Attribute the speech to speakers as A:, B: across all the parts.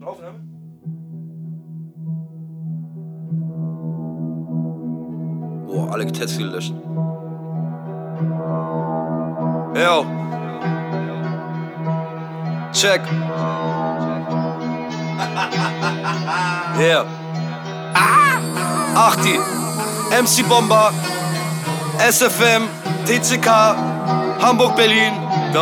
A: Aufnahme? Boah, alle Tests gelöscht. Yo. Check. Yeah. Achti. MC Bomber. SFM. TCK. Hamburg, Berlin. The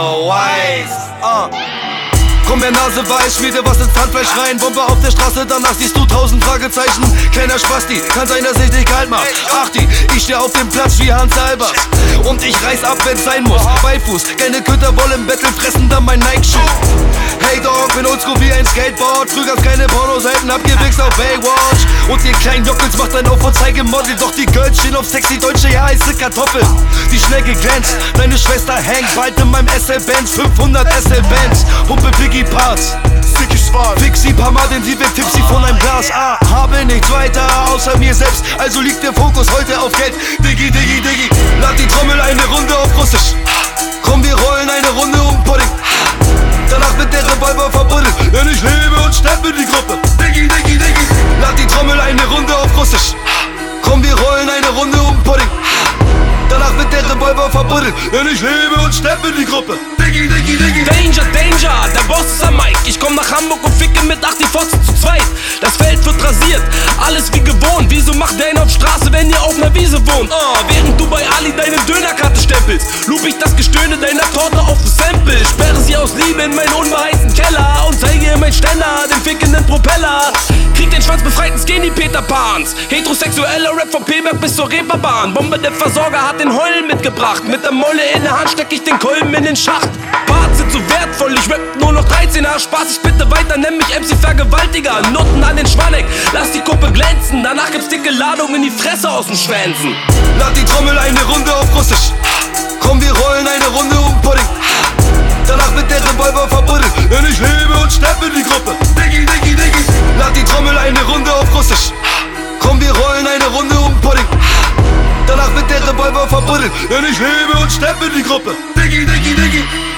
A: Wise. Komm, wer Nase weiß, schmiede was ins Handfleisch rein. Bombe auf der Straße, danach siehst du 1000 Fragezeichen. Kleiner Spasti, kann sein, dass ich dich kalt mach. Achti, ich steh auf dem Platz wie Hans Albers. Und ich reiß ab, wenn's sein muss. Beifuß, keine Köter wollen Battle, fressen dann mein Nike-Schuh. Hey Dog, bin oldschool wie ein Skateboard. Früher gab's keine Pornoseiten, hab gewichst auf Baywatch. Und ihr kleinen Jockels macht ein Aufvorzeigemodel. Doch die Girls stehen auf sexy deutsche, ja heiße Kartoffeln. Die schnell geglänzt, deine Schwester hängt bald in meinem SL-Benz. 500 SL-Benz, Pumpe Biggie Parts. Sticky schwarz, fix sie paar Mal, denn sie wird tipsy von einem Glas. Habe nichts weiter außer mir selbst, also liegt der Fokus heute auf Geld. Diggi, Diggi, Diggi, lad die Trommel eine Runde auf Russisch. Komm, wir rollen eine Runde um Pudding. Danach wird der Revolver verbuddelt, denn ich lebe und sterbe in die Gruppe. Diggi, Diggi, Diggi, lad die Trommel eine Runde auf Russisch. Komm, wir rollen eine Runde um Pudding. Danach wird der Revolver verbuddelt, denn ich lebe und sterbe in die Gruppe. Diggi, Diggi, Diggi.
B: Danger, Danger, der Boss ist am Mic. Ich komm nach Hamburg und ficke mit 8 die Fotzen zu zweit. Das Feld wird rasiert, alles wie gewohnt. Wieso macht der einen auf Straße, wenn ihr auf ner Wiese wohnt? Während du bei Ali deine Dönerkarte stempelst, loop ich das Gestöhne deiner Torte auf das Sample. Sperre sie aus Liebe in meinen unbeheizten Keller und zeige ihr mein Ständer, den fickenden Propeller. Krieg den schwanzbefreiten Skinny Peter Pans. Heterosexueller Rap von Peberg bis zur Reeperbahn. Bombe, der Versorger hat den Heulen mitgebracht. Mit der Molle in der Hand steck ich den Kolben in den Schacht. Parts sind so wertvoll, ich rap nur noch 13er. Spaß ich bitte weiter, nenn mich MC Vergewaltiger. Nutten an den Schwaneck, lass die Kuppe glänzen. Danach gibt's dicke Ladungen in die Fresse aus den Schwänzen.
A: Lad die Trommel eine Runde auf Russisch. Komm, wir rollen eine Runde um Pudding. Danach wird der Revolver verbuddelt, denn ich lebe und sterbe in die Gruppe. Diggi, Diggi, Diggi, lad die Trommel eine Runde auf Russisch. Komm, wir rollen eine Runde um Pudding. Danach wird der Revolver verbuddelt, denn ich lebe und sterbe in die Gruppe. Diggi, Diggi, Diggi.